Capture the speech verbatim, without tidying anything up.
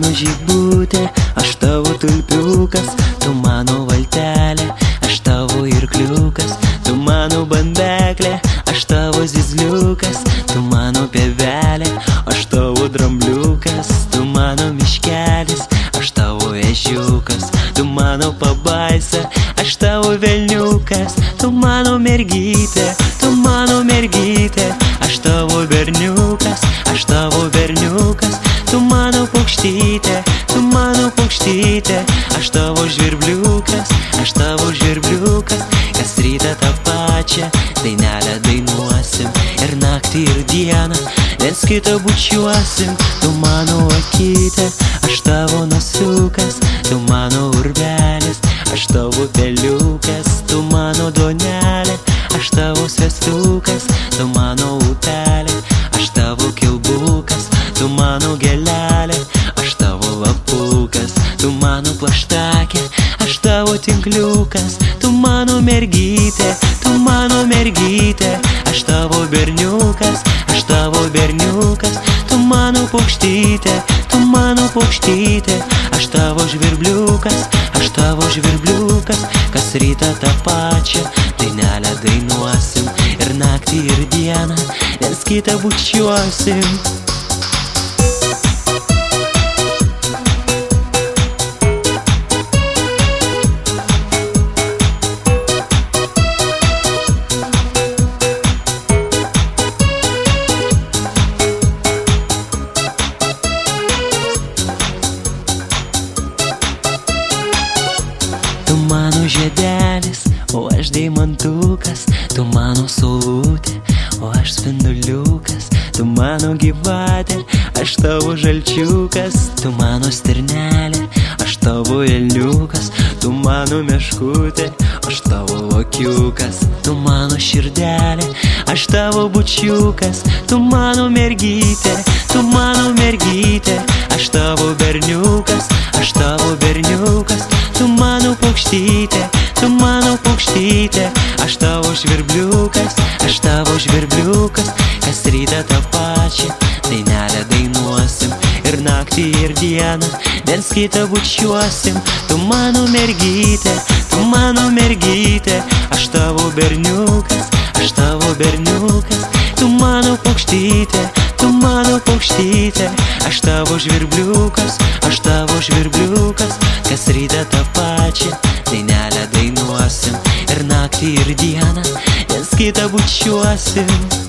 mano žibutė, aš tavo tulpiukas, tu mano valtelė, aš tavo irkliukas, tu mano bambeklė, aš tavo zizliukas, tu mano pievelė, aš tavo drambliukas, tu mano miškelis, aš tavo ežiukas, tu mano pabaisa, aš tavo velniukas, tu mano mergytė, tu mano mergytė, aš tavo berniukas, aš tavo berniukas, tu mano paukštytė, tu mano paukštytė, aš tavo žvirbliukas, aš tavo žvirbliukas, kas rytą tą pačią dainelę dainuosim ir naktį ir dieną viens kitą bučiuosim. Tu mano akytė, aš tavo nasukas, tu mano urbelis, aš tavo peliukas, tu mano duonelė, aš tavo svestukas, tu mano upelė, aš tavo kilbukas, tu mano gėlelė, aš tavo lapukas, tu mano plaštakė, aš tavo tinkliukas, tu mano mergytė, tu mano mergytė, aš tavo berniukas, aš tavo berniukas, tu mano paukštytė, tu mano paukštytė, aš tavo žvirbliukas, aš tavo žvirbliukas, kas rytą tą pačią dainelę dainuosim ir naktį ir dieną viens kitą bučiuosim. Tu mano žiedelis, o aš deimantukas, tu mano saulutė, o aš spinduliukas, tu mano gyvatė, aš tavo žalčiukas, tu mano stirnelė, aš tavo elniukas, tu mano meškutė, aš tavo lokiukas, tu mano širdelė, aš tavo bučiukas, tu mano mergytė, tu mano mergytė, aš tavo berniukas, aš tavo berniukas, tu mano paukštytė, tu mano paukštytė, aš tavo žvirbliukas, aš tavo žvirbliukas, kas rytą tą pačią dainelę dainuosim ir naktį ir dieną viens kitą bučiuosim. Tu mano mergytė, tu mano mergytė, aš tavo berniukas, aš tavo berniukas, tu mano paukštytė, tu mano paukštytė, aš tavo žvirbliukas, aš tavo žvirbliukas, kas rytą tą pačią dainelę dainuosim ir naktį ir dieną viens kitą bučiuosim.